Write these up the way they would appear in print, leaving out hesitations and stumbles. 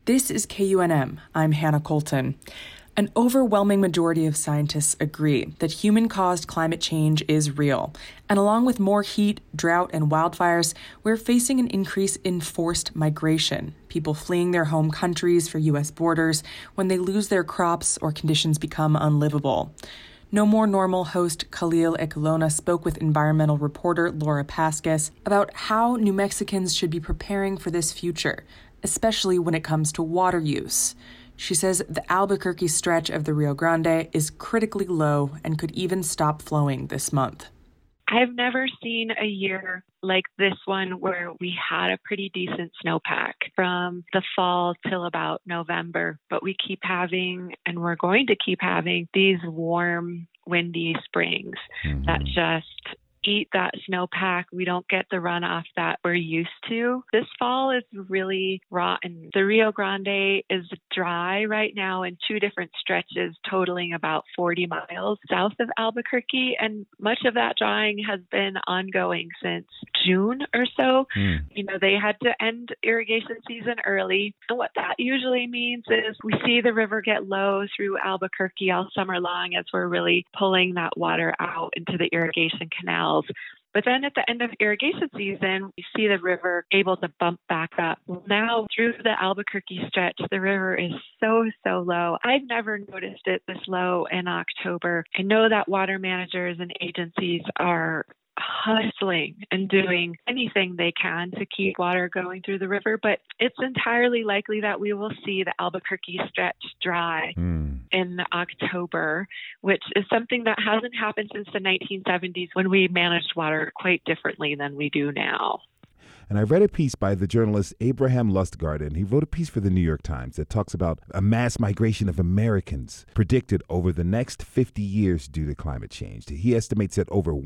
This is KUNM. I'm Hannah Colton. An overwhelming majority of scientists agree that human-caused climate change is real. And along with more heat, drought, and wildfires, we're facing an increase in forced migration, people fleeing their home countries for U.S. borders when they lose their crops or conditions become unlivable. No More Normal host Khalil Ekulona spoke with environmental reporter Laura Paskus about how New Mexicans should be preparing for this future, especially when it comes to water use. She says the Albuquerque stretch of the Rio Grande is critically low and could even stop flowing this month. I've never seen a year like this one where we had a pretty decent snowpack from the fall till about November, but we keep having, and we're going to keep having, these warm, windy springs that just eat that snowpack. We don't get the runoff that we're used to. This fall is really rotten. The Rio Grande is dry right now in two different stretches, totaling about 40 miles south of Albuquerque, and much of that drying has been ongoing since June or so. You know, they had to end irrigation season early. And what that usually means is we see the river get low through Albuquerque all summer long as we're really pulling that water out into the irrigation canals. But then at the end of irrigation season, we see the river able to bump back up. Now, through the Albuquerque stretch, the river is so low. I've never noticed it this low in October. I know that water managers and agencies are hustling and doing anything they can to keep water going through the river, but it's entirely likely that we will see the Albuquerque stretch dry in October, which is something that hasn't happened since the 1970s when we managed water quite differently than we do now. And I read a piece by the journalist Abraham Lustgarten. He wrote a piece for the New York Times that talks about a mass migration of Americans predicted over the next 50 years due to climate change. He estimates that over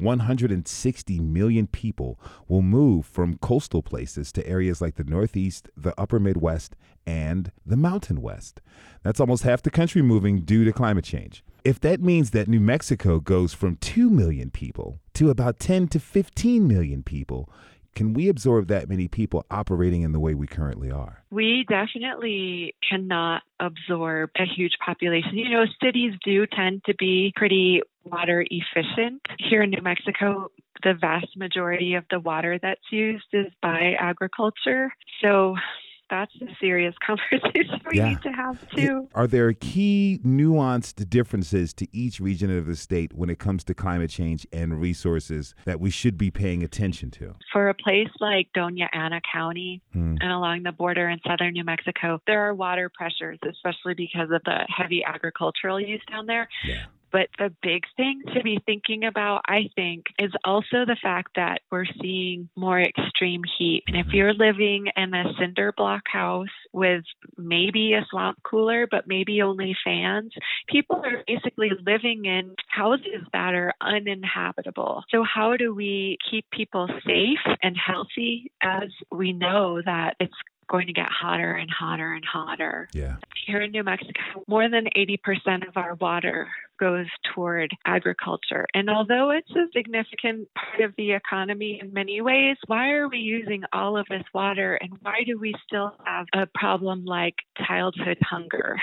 160 million people will move from coastal places to areas like the Northeast, the Upper Midwest, and the Mountain West. That's almost half the country moving due to climate change. If that means that New Mexico goes from 2 million people to about 10 to 15 million people, can we absorb that many people operating in the way we currently are? We definitely cannot absorb a huge population. You know, cities do tend to be pretty water efficient. Here in New Mexico, the vast majority of the water that's used is by agriculture. So that's a serious conversation we need to have, too. Are there key nuanced differences to each region of the state when it comes to climate change and resources that we should be paying attention to? For a place like Doña Ana County and along the border in southern New Mexico, there are water pressures, especially because of the heavy agricultural use down there. Yeah. But the big thing to be thinking about, I think, is also the fact that we're seeing more extreme heat. And if you're living in a cinder block house with maybe a swamp cooler, but maybe only fans, people are basically living in houses that are uninhabitable. So how do we keep people safe and healthy as we know that it's going to get hotter and hotter and hotter? Yeah. Here in New Mexico, more than 80% of our water goes toward agriculture. And although it's a significant part of the economy in many ways, why are we using all of this water, and why do we still have a problem like childhood hunger?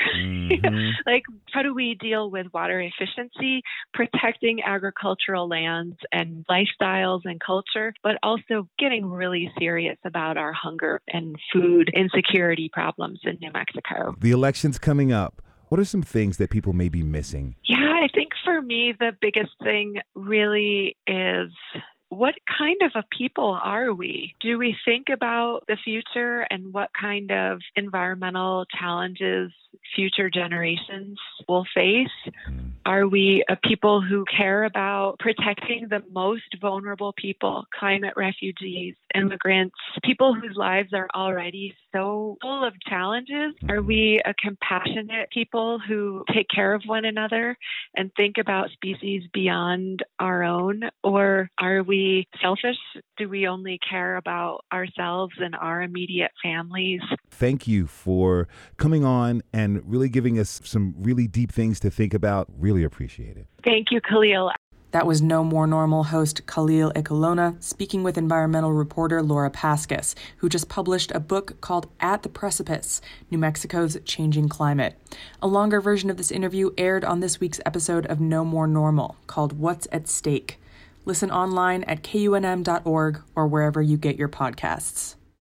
Like, how do we deal with water efficiency, protecting agricultural lands and lifestyles and culture, but also getting really serious about our hunger and food insecurity problems in New Mexico? The election's coming up. What are some things that people may be missing? Yeah, I think for me, the biggest thing really is, what kind of a people are we? Do we think about the future and what kind of environmental challenges future generations will face? Are we a people who care about protecting the most vulnerable people, climate refugees, immigrants, people whose lives are already so full of challenges? Are we a compassionate people who take care of one another and think about species beyond our own? Or are we selfish? Do we only care about ourselves and our immediate families? Thank you for coming on and really giving us some really deep things to think about. Really appreciate it. Thank you, Khalil. That was No More Normal host Khalil Ekulona speaking with environmental reporter Laura Paskus, who just published a book called At the Precipice, New Mexico's Changing Climate. A longer version of this interview aired on this week's episode of No More Normal, called What's at Stake. Listen online at KUNM.org or wherever you get your podcasts.